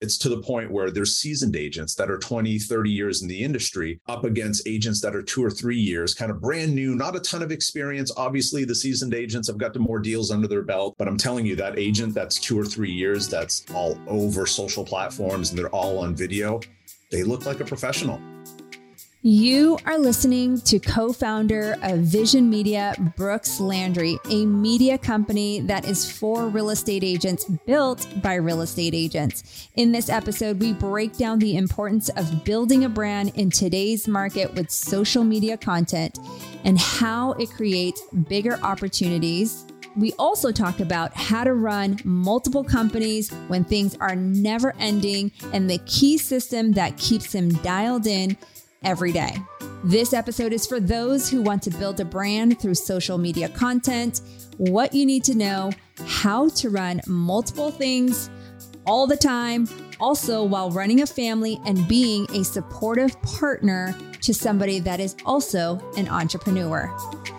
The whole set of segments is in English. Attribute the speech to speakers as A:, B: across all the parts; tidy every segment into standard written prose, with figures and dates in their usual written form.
A: It's to the point where there's seasoned agents that are 20, 30 years in the industry up against agents that are 2 or 3 years, kind of brand new, not a ton of experience. Obviously, the seasoned agents have got the more deals under their belt. But I'm telling you, that agent that's 2 or 3 years, that's all over social platforms and they're all on video, they look like a professional.
B: You are listening to co-founder of Vision Media, Brooks Landry, a media company that is for real estate agents, built by real estate agents. In this episode, we break down the importance of building a brand in today's market with social media content and how it creates bigger opportunities. We also talk about how to run multiple companies when things are never ending and the key system that keeps them dialed in every day. This episode is for those who want to build a brand through social media content, what you need to know, how to run multiple things all the time, also while running a family and being a supportive partner to somebody that is also an entrepreneur.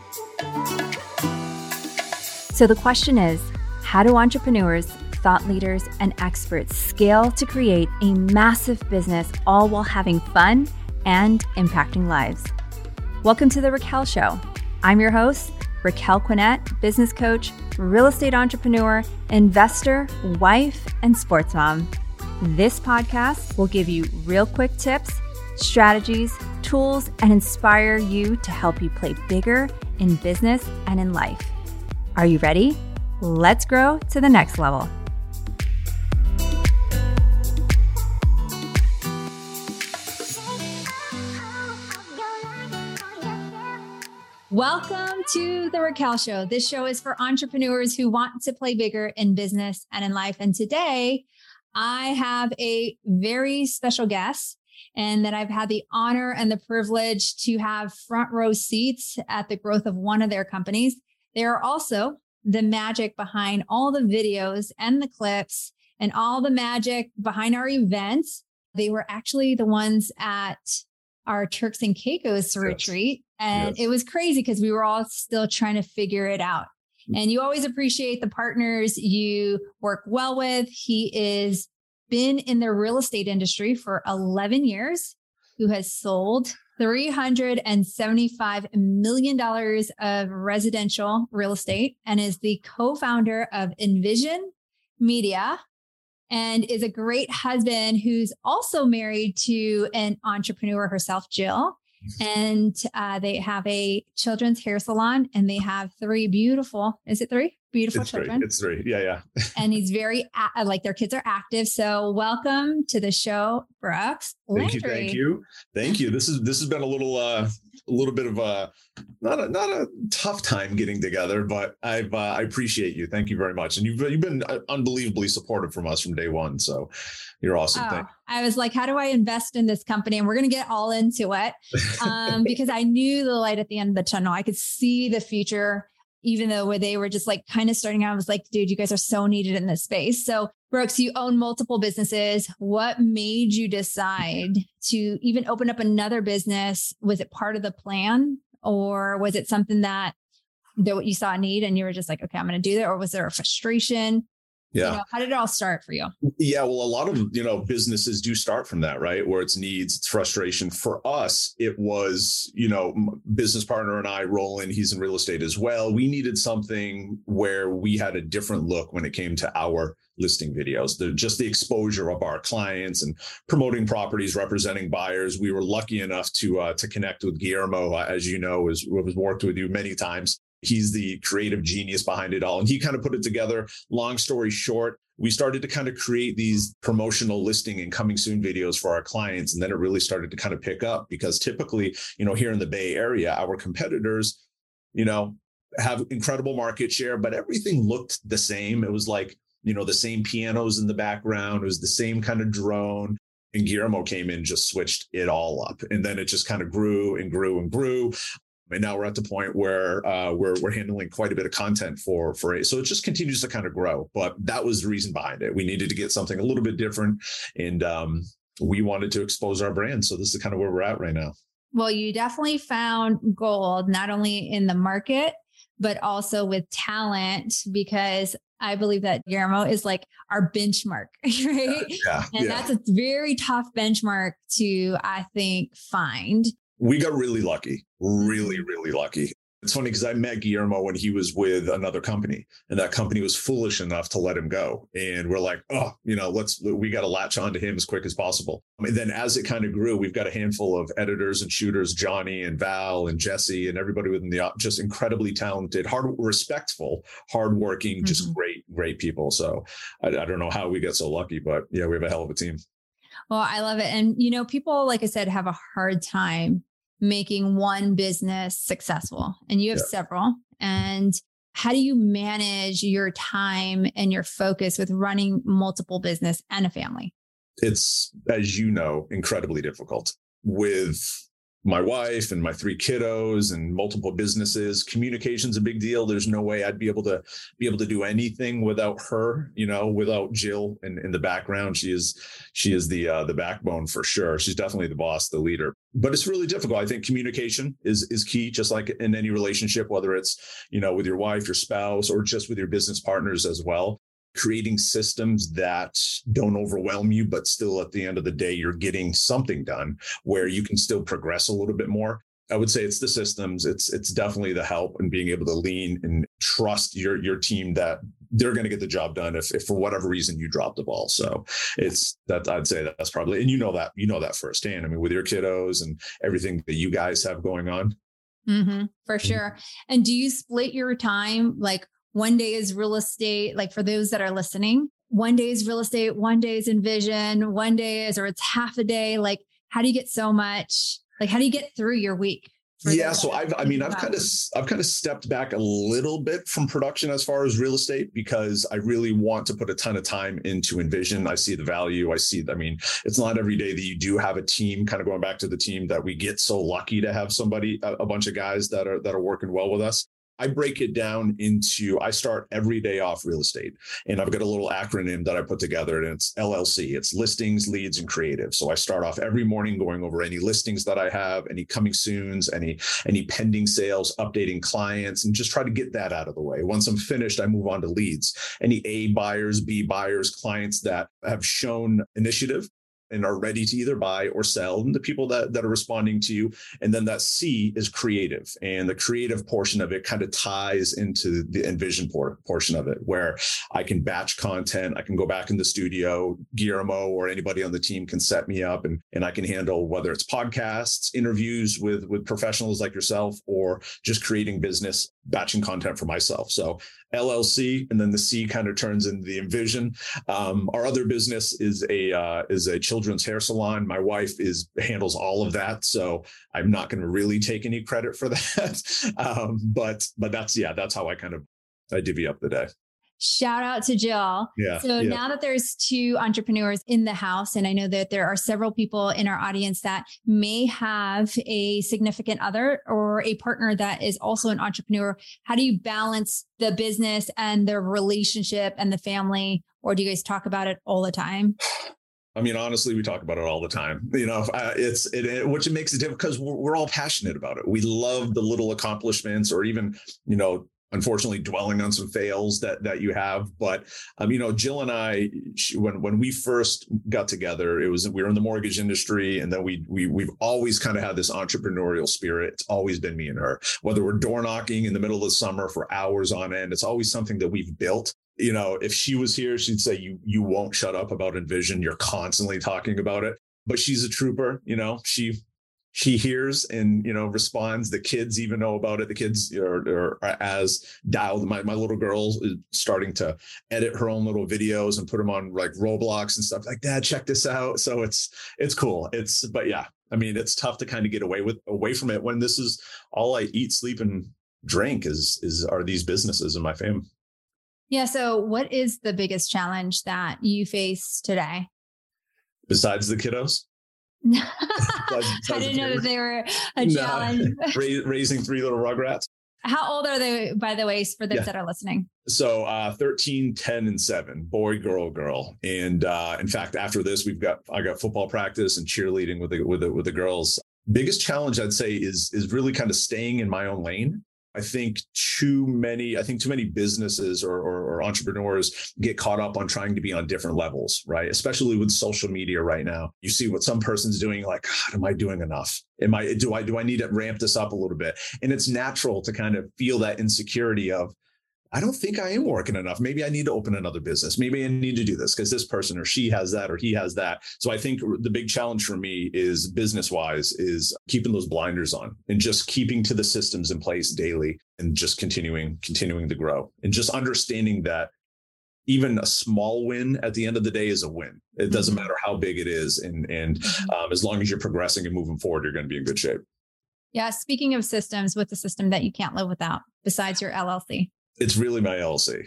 B: So the question is, how do entrepreneurs, thought leaders, and experts scale to create a massive business all while having fun and impacting lives? Welcome to The Raquel Show. I'm your host, Raquel Quinnett, business coach, real estate entrepreneur, investor, wife, and sports mom. This podcast will give you real quick tips, strategies, tools, and inspire you to help you play bigger in business and in life. Are you ready? Let's grow to the next level. Welcome to The Raquel Show. This show is for entrepreneurs who want to play bigger in business and in life. And today I have a very special guest, and that I've had the honor and the privilege to have front row seats at the growth of one of their companies. They are also the magic behind all the videos and the clips and all the magic behind our events. They were actually the ones at our Turks and Caicos retreat. And It was crazy because we were all still trying to figure it out. And you always appreciate the partners you work well with. He is been in the real estate industry for 11 years, who has sold $375 million of residential real estate and is the co-founder of Envision Media and is a great husband who's also married to an entrepreneur herself, Jill. And they have a children's hair salon and they have three beautiful, is it three? Beautiful children.
A: It's three. Yeah.
B: And he's very, their kids are active. So welcome to the show, Brooks Landry.
A: Thank you. This has been a little bit of a, not a tough time getting together, but I appreciate you. Thank you very much. And you've been unbelievably supportive from us from day one. So you're awesome.
B: I was like, how do I invest in this company? And we're going to get all into it because I knew the light at the end of the tunnel. I could see the future. Even though where they were just like kind of starting out, I was like, dude, you guys are so needed in this space. So Brooks, you own multiple businesses. What made you decide to even open up another business? Was it part of the plan, or was it something that you saw a need and you were just like, okay, I'm going to do that? Or was there a frustration?
A: Yeah.
B: How did it all start for you?
A: Yeah, well, a lot of, businesses do start from that, right? Where it's needs, it's frustration. For us, it was, business partner and I, Roland, he's in real estate as well. We needed something where we had a different look when it came to our listing videos, just the exposure of our clients and promoting properties, representing buyers. We were lucky enough to connect with Guillermo, as you know, has worked with you many times. He's the creative genius behind it all. And he kind of put it together. Long story short, we started to kind of create these promotional listing and coming soon videos for our clients. And then it really started to kind of pick up because typically, here in the Bay Area, our competitors, have incredible market share, but everything looked the same. It was like, the same pianos in the background. It was the same kind of drone. And Guillermo came in, just switched it all up. And then it just kind of grew and grew and grew. And now we're at the point where we're handling quite a bit of content for it. So it just continues to kind of grow. But that was the reason behind it. We needed to get something a little bit different. And we wanted to expose our brand. So this is kind of where we're at right now.
B: Well, you definitely found gold, not only in the market, but also with talent, because I believe that Guillermo is like our benchmark, right? And that's a very tough benchmark to, I think, find.
A: We got really lucky, really, really lucky. It's funny because I met Guillermo when he was with another company, and that company was foolish enough to let him go. And we're like, we got to latch on to him as quick as possible. And then as it kind of grew, we've got a handful of editors and shooters, Johnny and Val and Jesse and everybody within the just incredibly talented, respectful, hardworking, just great people. So I don't know how we get so lucky, but yeah, we have a hell of a team.
B: Well, I love it. And, people, like I said, have a hard time making one business successful, and you have several. And how do you manage your time and your focus with running multiple business and a family?
A: It's, as you know, incredibly difficult with my wife and my 3 kiddos and multiple businesses. Communication's a big deal. There's no way I'd be able to do anything without her, without Jill in the background. She is the backbone for sure. She's definitely the boss, the leader. But it's really difficult. I think communication is key, just like in any relationship, whether it's, with your wife, your spouse, or just with your business partners as well. Creating systems that don't overwhelm you, but still at the end of the day, you're getting something done where you can still progress a little bit more. I would say it's the systems. It's definitely the help and being able to lean and trust your team that they're going to get the job done if for whatever reason you drop the ball. So it's that, I'd say that's probably, and you know that firsthand. I mean, with your kiddos and everything that you guys have going on.
B: For sure. And do you split your time? Like, one day is real estate, like for those that are listening, one day is real estate, one day is Envision, one day is, or it's half a day. Like, how do you get so much? Like, how do you get through your week?
A: So I've kind of stepped back a little bit from production as far as real estate, because I really want to put a ton of time into Envision. I see the value. It's not every day that you do have a team, kind of going back to the team that we get so lucky to have somebody, a bunch of guys that are working well with us. I break it down into, I start every day off real estate, and I've got a little acronym that I put together, and it's LLC. It's listings, leads, and creative. So I start off every morning going over any listings that I have, any coming soons, any pending sales, updating clients, and just try to get that out of the way. Once I'm finished, I move on to leads. Any A buyers, B buyers, clients that have shown initiative and are ready to either buy or sell, and the people that are responding to you. And then that C is creative. And the creative portion of it kind of ties into the Envision portion of it, where I can batch content. I can go back in the studio. Guillermo or anybody on the team can set me up, and I can handle whether it's podcasts, interviews with professionals like yourself, or just creating business, batching content for myself. So LLC, and then the C kind of turns into the Envision. Our other business is a children's hair salon. My wife handles all of that, so I'm not going to really take any credit for that. But that's how I divvy up the day.
B: Shout out to Jill. Now that there's 2 entrepreneurs in the house, and I know that there are several people in our audience that may have a significant other or a partner that is also an entrepreneur, how do you balance the business and the relationship and the family? Or do you guys talk about it all the time?
A: Honestly, we talk about it all the time, which makes it difficult because we're all passionate about it. We love the little accomplishments, or even, unfortunately dwelling on some fails that you have. But, Jill and I, when we first got together, we were in the mortgage industry, and then we've always kind of had this entrepreneurial spirit. It's always been me and her, whether we're door knocking in the middle of the summer for hours on end. It's always something that we've built. If she was here, she'd say, you won't shut up about Envision. You're constantly talking about it. But she's a trooper. She hears and, responds. The kids even know about it. The kids are as dialed. My little girl is starting to edit her own little videos and put them on like Roblox and stuff like, Dad, check this out. So it's cool. It's tough to kind of get away from it when this is all I eat, sleep, and drink are these businesses in my family.
B: Yeah. So what is the biggest challenge that you face today?
A: Besides the kiddos?
B: I didn't know that they were a challenge.
A: Raising 3 little rugrats.
B: How old are they, by the way, for those that are listening?
A: So 13, 10, and 7, boy, girl. And in fact, after this, I got football practice and cheerleading with the girls. Biggest challenge I'd say is really kind of staying in my own lane. I think too many businesses or entrepreneurs get caught up on trying to be on different levels, right? Especially with social media right now. You see what some person's doing, like, God, am I doing enough? Do I need to ramp this up a little bit? And it's natural to kind of feel that insecurity of, I don't think I am working enough. Maybe I need to open another business. Maybe I need to do this because this person or she has that or he has that. So I think the big challenge for me is business-wise is keeping those blinders on and just keeping to the systems in place daily and just continuing to grow and just understanding that even a small win at the end of the day is a win. It doesn't matter how big it is. And as long as you're progressing and moving forward, you're going to be in good shape.
B: Yeah. Speaking of systems, what's a system that you can't live without besides your LLC?
A: It's really my LLC.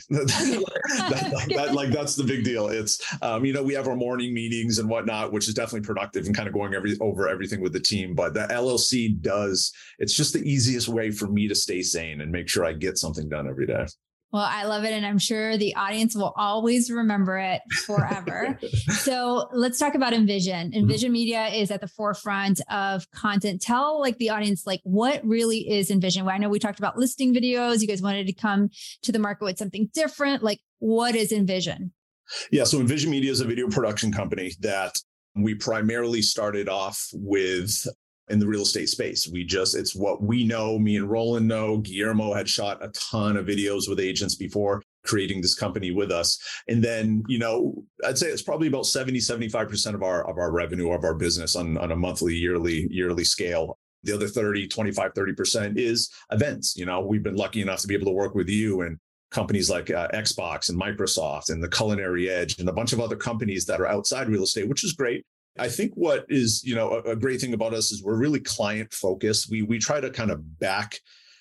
A: That's the big deal. It's, we have our morning meetings and whatnot, which is definitely productive and kind of going over everything with the team. But the LLC it's just the easiest way for me to stay sane and make sure I get something done every day.
B: Well, I love it. And I'm sure the audience will always remember it forever. So let's talk about Envision. Envision Media is at the forefront of content. Tell the audience, what really is Envision? Well, I know we talked about listing videos. You guys wanted to come to the market with something different. What is Envision?
A: Yeah. So Envision Media is a video production company that we primarily started off with in the real estate space. It's what we know, me and Roland know. Guillermo had shot a ton of videos with agents before creating this company with us. And then, I'd say it's probably about 75% of our revenue of our business on a monthly, yearly scale. The other 30% is events. We've been lucky enough to be able to work with you and companies like Xbox and Microsoft and the Culinary Edge and a bunch of other companies that are outside real estate, which is great. I think what is, a great thing about us is we're really client focused. We try to kind of back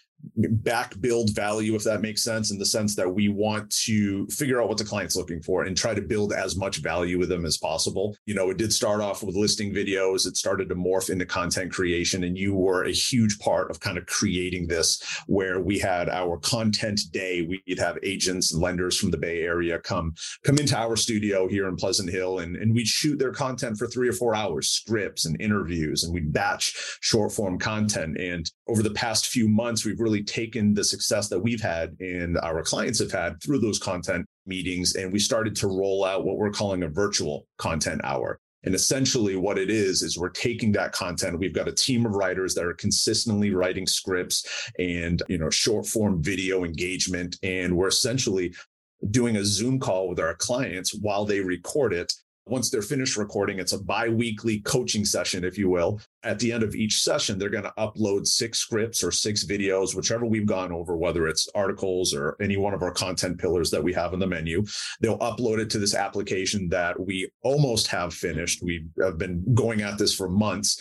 A: build value, if that makes sense, in the sense that we want to figure out what the client's looking for and try to build as much value with them as possible. It did start off with listing videos. It started to morph into content creation. And you were a huge part of kind of creating this, where we had our content day. We'd have agents and lenders from the Bay Area come into our studio here in Pleasant Hill, and we'd shoot their content for 3 or 4 hours, scripts and interviews, and we'd batch short form content. And over the past few months, we've really taken the success that we've had and our clients have had through those content meetings, and we started to roll out what we're calling a virtual content hour. And essentially what it is we're taking that content. We've got a team of writers that are consistently writing scripts and, short form video engagement. And we're essentially doing a Zoom call with our clients while they record it. Once they're finished recording, it's a bi-weekly coaching session, if you will. At the end of each session, they're going to upload 6 scripts or 6 videos, whichever we've gone over, whether it's articles or any one of our content pillars that we have on the menu. They'll upload it to this application that we almost have finished. We have been going at this for months.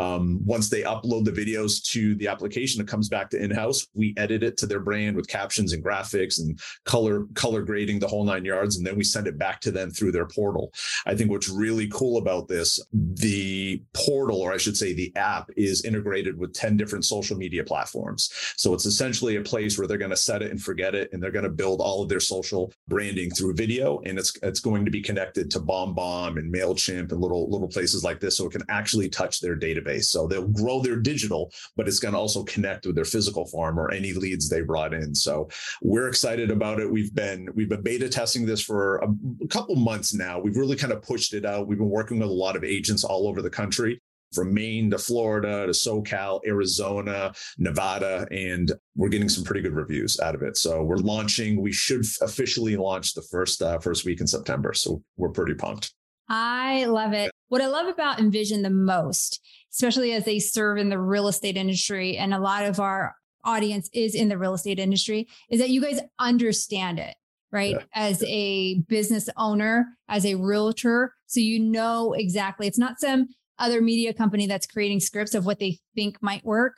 A: Once they upload the videos to the application, it comes back to in-house. We edit it to their brand with captions and graphics and color grading, the whole 9 yards. And then we send it back to them through their portal. I think what's really cool about this, the portal, or I should say the app, is integrated with 10 different social media platforms. So it's essentially a place where they're going to set it and forget it, and they're going to build all of their social branding through video. And it's going to be connected to BombBomb and MailChimp and little places like this, so it can actually touch their database. So they'll grow their digital, but it's going to also connect with their physical farm or any leads they brought in. So we're excited about it. We've been beta testing this for a couple months now. We've really kind of pushed it out. We've been working with a lot of agents all over the country, from Maine to Florida to SoCal, Arizona, Nevada, and we're getting some pretty good reviews out of it. So we're launching. We should officially launch the first week in September. So we're pretty pumped.
B: I love it. What I love about Envision the most, especially as they serve in the real estate industry, and a lot of our audience is in the real estate industry, is that you guys understand it. Right. Yeah. As a business owner, as a realtor. So exactly, it's not some other media company that's creating scripts of what they think might work.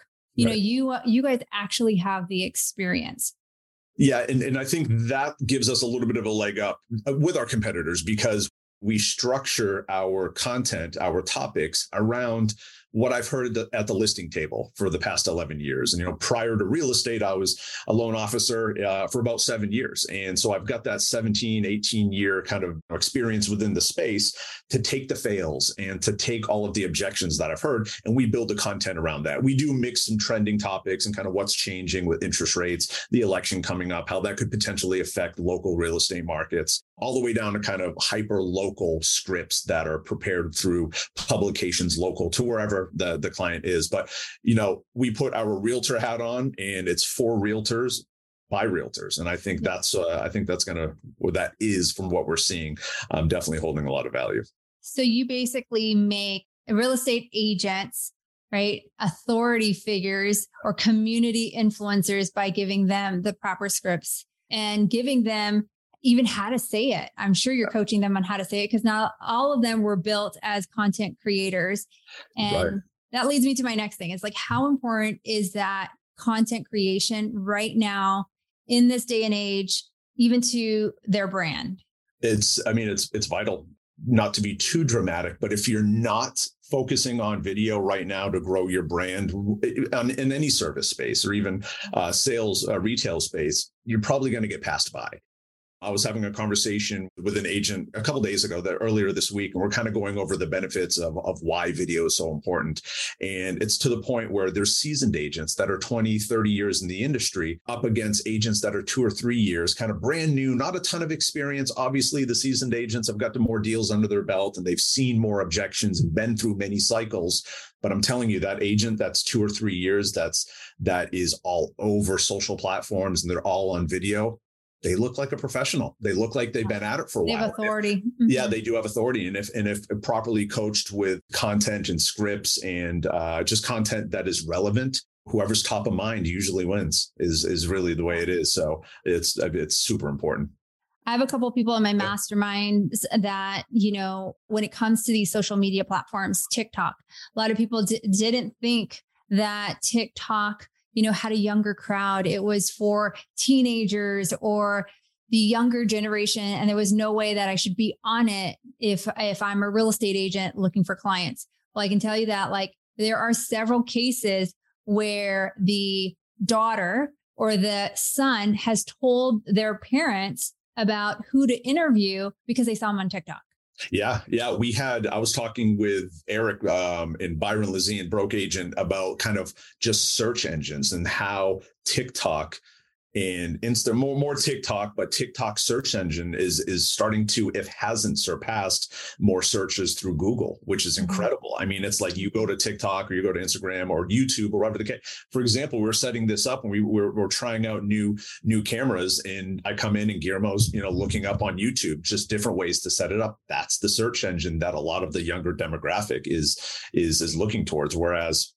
B: You guys actually have the experience.
A: Yeah. And I think that gives us a little bit of a leg up with our competitors, because we structure our content, our topics around what I've heard at the listing table for the past 11 years. And, prior to real estate, I was a loan officer for about 7 years. And so I've got that 17, 18 year kind of experience within the space to take the fails and to take all of the objections that I've heard. And we build the content around that. We do mix some trending topics and kind of what's changing with interest rates, the election coming up, how that could potentially affect local real estate markets, all the way down to kind of hyper local scripts that are prepared through publications local to wherever the client is. But, we put our realtor hat on, and it's for realtors by realtors. And I think that is from what we're seeing, definitely holding a lot of value.
B: So you basically make real estate agents, right, authority figures or community influencers by giving them the proper scripts and giving them even how to say it. I'm sure you're coaching them on how to say it, because not all of them were built as content creators. And that leads me to my next thing. It's like, how important is that content creation right now in this day and age, even to their brand?
A: It's vital. Not to be too dramatic, but if you're not focusing on video right now to grow your brand in any service space or even sales, retail space, you're probably going to get passed by. I was having a conversation with an agent a couple of days ago, earlier this week, and we're kind of going over the benefits of why video is so important. And it's to the point where there's seasoned agents that are 20, 30 years in the industry up against agents that are 2 or 3 years, kind of brand new, not a ton of experience. Obviously, the seasoned agents have got more deals under their belt and they've seen more objections and been through many cycles. But I'm telling you, that agent that's 2 or 3 years, that is all over social platforms and they're all on video. They look like a professional. They look like they've been at it for a while.
B: They have authority.
A: Yeah, they do have authority. And if properly coached with content and scripts and just content that is relevant, whoever's top of mind usually wins is really the way it is. So it's super important.
B: I have a couple of people in my mastermind that, when it comes to these social media platforms, TikTok, a lot of people didn't think that TikTok had a younger crowd. It was for teenagers or the younger generation. And there was no way that I should be on it if I'm a real estate agent looking for clients. Well, I can tell you that there are several cases where the daughter or the son has told their parents about who to interview because they saw him on TikTok.
A: Yeah. I was talking with Eric and Byron Lazine, Broke Agent, about kind of just search engines and how TikTok and Insta, more TikTok, but TikTok search engine is starting to, if hasn't surpassed, more searches through Google, which is incredible. I mean, it's like you go to TikTok or you go to Instagram or YouTube or whatever the case. For example, we're setting this up and we're trying out new cameras, and I come in and Guillermo's, looking up on YouTube, just different ways to set it up. That's the search engine that a lot of the younger demographic is looking towards. Whereas,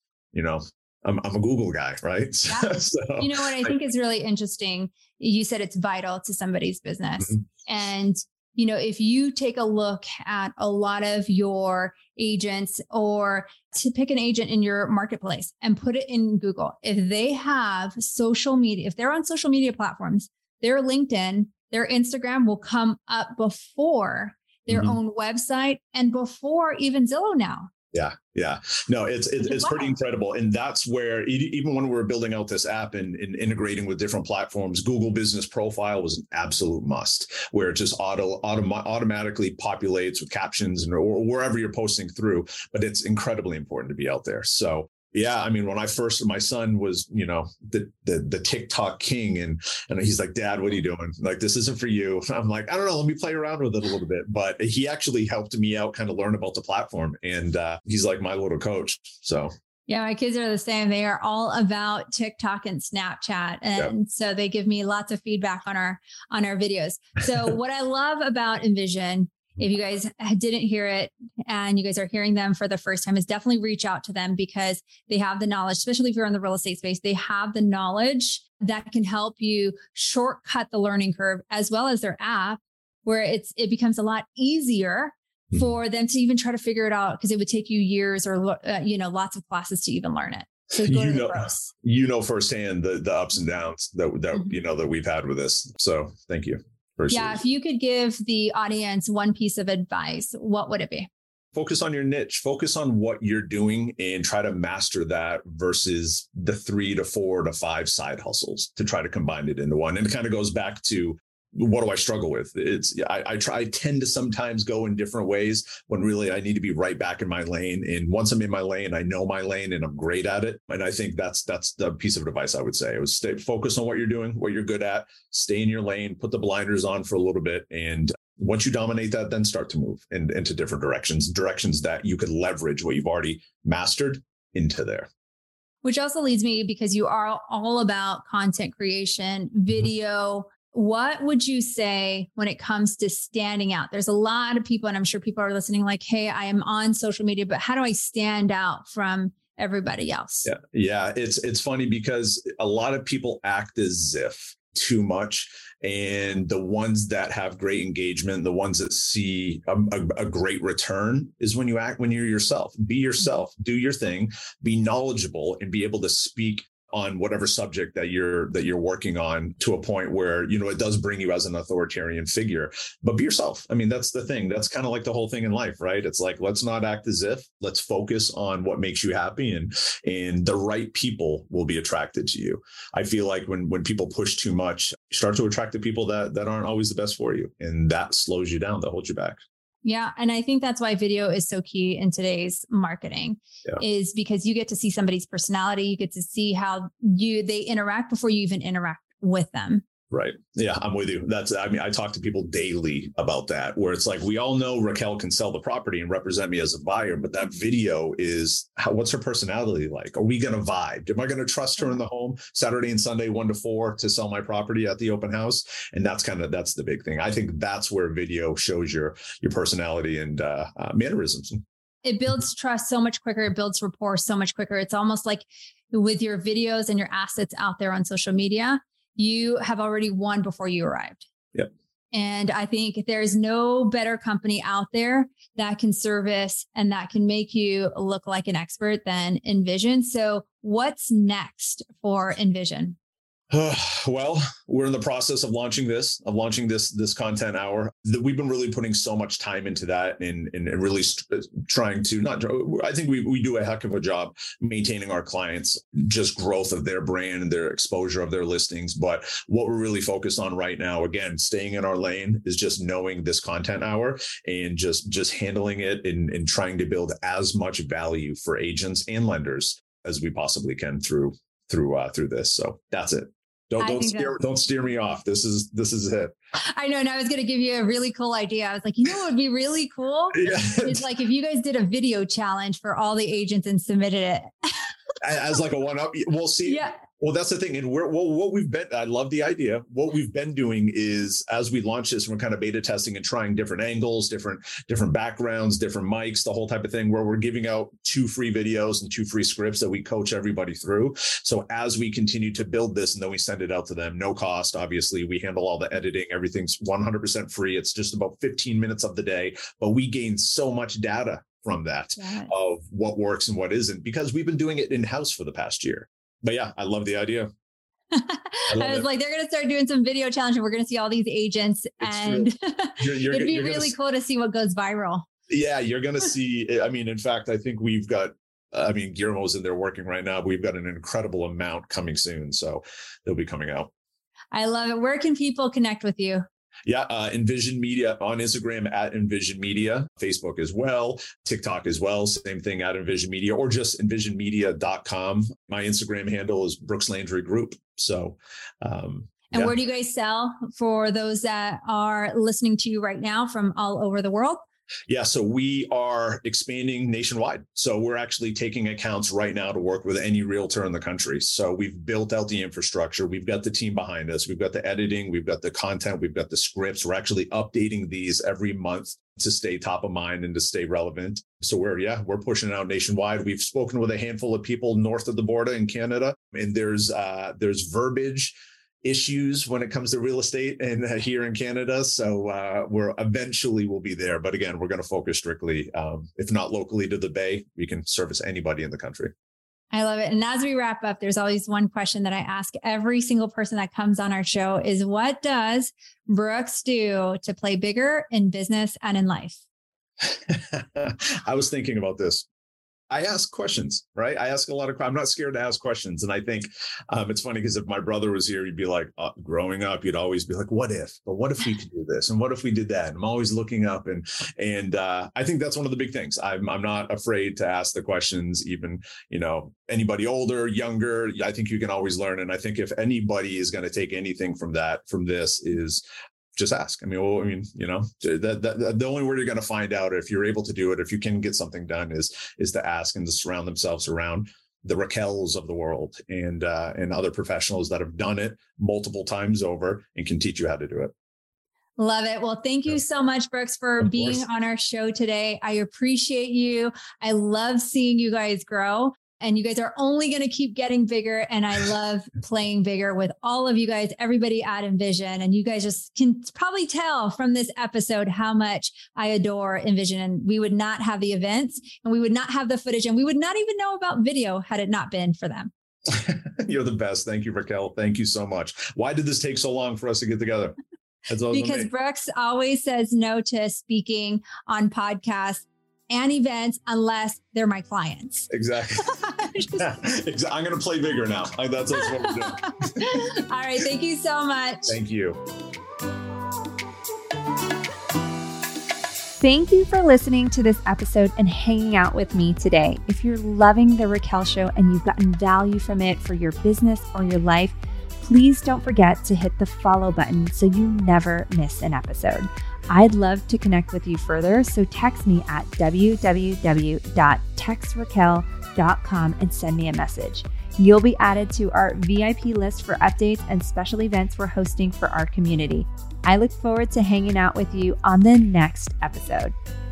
A: I'm a Google guy, right?
B: Yeah. So, what I think is really interesting, you said it's vital to somebody's business. Mm-hmm. And, if you take a look at a lot of your agents, or to pick an agent in your marketplace and put it in Google, if they have social media, if they're on social media platforms, their LinkedIn, their Instagram will come up before their own website and before even Zillow now.
A: Yeah. No, it's pretty incredible. And that's where, even when we were building out this app and integrating with different platforms, Google Business Profile was an absolute must, where it just automatically populates with captions or wherever you're posting through. But it's incredibly important to be out there. So yeah, I mean, when my son was, the TikTok king, and he's like, Dad, what are you doing? Like, this isn't for you. I'm like, I don't know, let me play around with it a little bit. But he actually helped me out, kind of learn about the platform. And he's like my little coach. So
B: yeah, my kids are the same. They are all about TikTok and Snapchat. And so they give me lots of feedback on our videos. So what I love about Envision, if you guys didn't hear it and you guys are hearing them for the first time, is definitely reach out to them, because they have the knowledge, especially if you're in the real estate space. They have the knowledge that can help you shortcut the learning curve, as well as their app, where it becomes a lot easier for them to even try to figure it out, because it would take you years or lots of classes to even learn it. So go to the pros.
A: Firsthand the ups and downs that that we've had with this. So thank you.
B: Yeah, if you could give the audience one piece of advice, what would it be?
A: Focus on your niche, focus on what you're doing and try to master that versus the 3 to 4 to 5 side hustles to try to combine it into one. And it kind of goes back to, what do I struggle with? I tend to sometimes go in different ways when really I need to be right back in my lane. And once I'm in my lane, I know my lane and I'm great at it. And I think that's the piece of advice I would say. It was stay focused on what you're doing, what you're good at, stay in your lane, put the blinders on for a little bit. And once you dominate that, then start to move into different directions that you could leverage what you've already mastered into there.
B: Which also leads me, because you are all about content creation, video. What would you say when it comes to standing out? There's a lot of people, and I'm sure people are listening like, hey, I am on social media, but how do I stand out from everybody else?
A: Yeah. It's funny because a lot of people act as if too much. And the ones that have great engagement, the ones that see a great return is when you're yourself. Be yourself, do your thing, be knowledgeable, and be able to speak on whatever subject that you're working on to a point where, it does bring you as an authoritarian figure, but be yourself. I mean, that's the thing. That's kind of like the whole thing in life, right? It's like, let's not act as if, let's focus on what makes you happy, and the right people will be attracted to you. I feel like when people push too much, you start to attract the people that aren't always the best for you. And that slows you down, that holds you back.
B: Yeah. And I think that's why video is so key in today's marketing, is because you get to see somebody's personality. You get to see how they interact before you even interact with them.
A: Right. Yeah, I'm with you. I talk to people daily about that, where it's like, we all know Raquel can sell the property and represent me as a buyer, but that video is what's her personality like? Are we going to vibe? Am I going to trust her in the home Saturday and Sunday, 1 to 4 to sell my property at the open house? And that's the big thing. I think that's where video shows your personality and mannerisms.
B: It builds trust so much quicker. It builds rapport so much quicker. It's almost like with your videos and your assets out there on social media, you have already won before you arrived.
A: Yep.
B: And I think there's no better company out there that can service and that can make you look like an expert than Envision. So what's next for Envision?
A: Well, we're in the process of launching this this content hour. We've been really putting so much time into that and really trying to I think we do a heck of a job maintaining our clients, just growth of their brand and their exposure of their listings. But what we're really focused on right now, again, staying in our lane, is just knowing this content hour and just handling it and trying to build as much value for agents and lenders as we possibly can through this. So that's it. Don't steer me off. This is it.
B: I know. And I was going to give you a really cool idea. I was like, what would be really cool? Yeah. It's like if you guys did a video challenge for all the agents and submitted it
A: as like a one-up. We'll see. Yeah. Well, that's the thing. And what we've been, I love the idea. What we've been doing is, as we launch this, we're kind of beta testing and trying different angles, different backgrounds, different mics, the whole type of thing, where we're giving out 2 free videos and 2 free scripts that we coach everybody through. So as we continue to build this, and then we send it out to them, no cost. Obviously, we handle all the editing. Everything's 100% free. It's just about 15 minutes of the day, but we gain so much data from that of what works and what isn't, because we've been doing it in-house for the past year. But yeah, I love the idea.
B: I was like, they're going to start doing some video challenge and we're going to see all these agents, and it'd be really cool to see what goes viral.
A: Yeah, you're going to see. I mean, in fact, I think we've got, Guillermo's in there working right now. But we've got an incredible amount coming soon. So they'll be coming out.
B: I love it. Where can people connect with you?
A: Yeah, Envision Media on Instagram at Envision Media, Facebook as well, TikTok as well, same thing at Envision Media, or just envisionmedia.com. My Instagram handle is Brooks Landry Group. So,
B: where do you guys sell for those that are listening to you right now from all over the world?
A: Yeah, so we are expanding nationwide. So we're actually taking accounts right now to work with any realtor in the country. So we've built out the infrastructure. We've got the team behind us. We've got the editing. We've got the content. We've got the scripts. We're actually updating these every month to stay top of mind and to stay relevant. So we're pushing it out nationwide. We've spoken with a handful of people north of the border in Canada, and there's verbiage issues when it comes to real estate and here in Canada. So we'll be there. But again, we're going to focus strictly, if not locally to the Bay, we can service anybody in the country.
B: I love it. And as we wrap up, there's always one question that I ask every single person that comes on our show is, what does Brooks do to play bigger in business and in life?
A: I was thinking about this. I ask questions, right? I ask a lot of, I'm not scared to ask questions. And I think it's funny because if my brother was here, he'd be like, growing up, you'd always be like, what if, but what if we could do this? And what if we did that? And I'm always looking up. And I think that's one of the big things. I'm not afraid to ask the questions, even, anybody older, younger, I think you can always learn. And I think if anybody is going to take anything from this is just ask. The only way you're going to find out if you're able to do it, if you can get something done is to ask and to surround themselves around the Raquels of the world and other professionals that have done it multiple times over and can teach you how to do it.
B: Love it. Well, thank you so much, Brooks, for being on our show today. I appreciate you. I love seeing you guys grow. And you guys are only going to keep getting bigger. And I love playing bigger with all of you guys, everybody at Envision. And you guys just can probably tell from this episode how much I adore Envision. And we would not have the events and we would not have the footage and we would not even know about video had it not been for them.
A: You're the best. Thank you, Raquel. Thank you so much. Why did this take so long for us to get together?
B: Because Brooks always says no to speaking on podcasts and events unless they're my clients.
A: Exactly. I'm going to play bigger now. That's what we're doing.
B: All right. Thank you so much.
A: Thank you.
B: Thank you for listening to this episode and hanging out with me today. If you're loving The Raquel Show and you've gotten value from it for your business or your life, please don't forget to hit the follow button so you never miss an episode. I'd love to connect with you further, so text me at www.textraquel.com and send me a message. You'll be added to our VIP list for updates and special events we're hosting for our community. I look forward to hanging out with you on the next episode.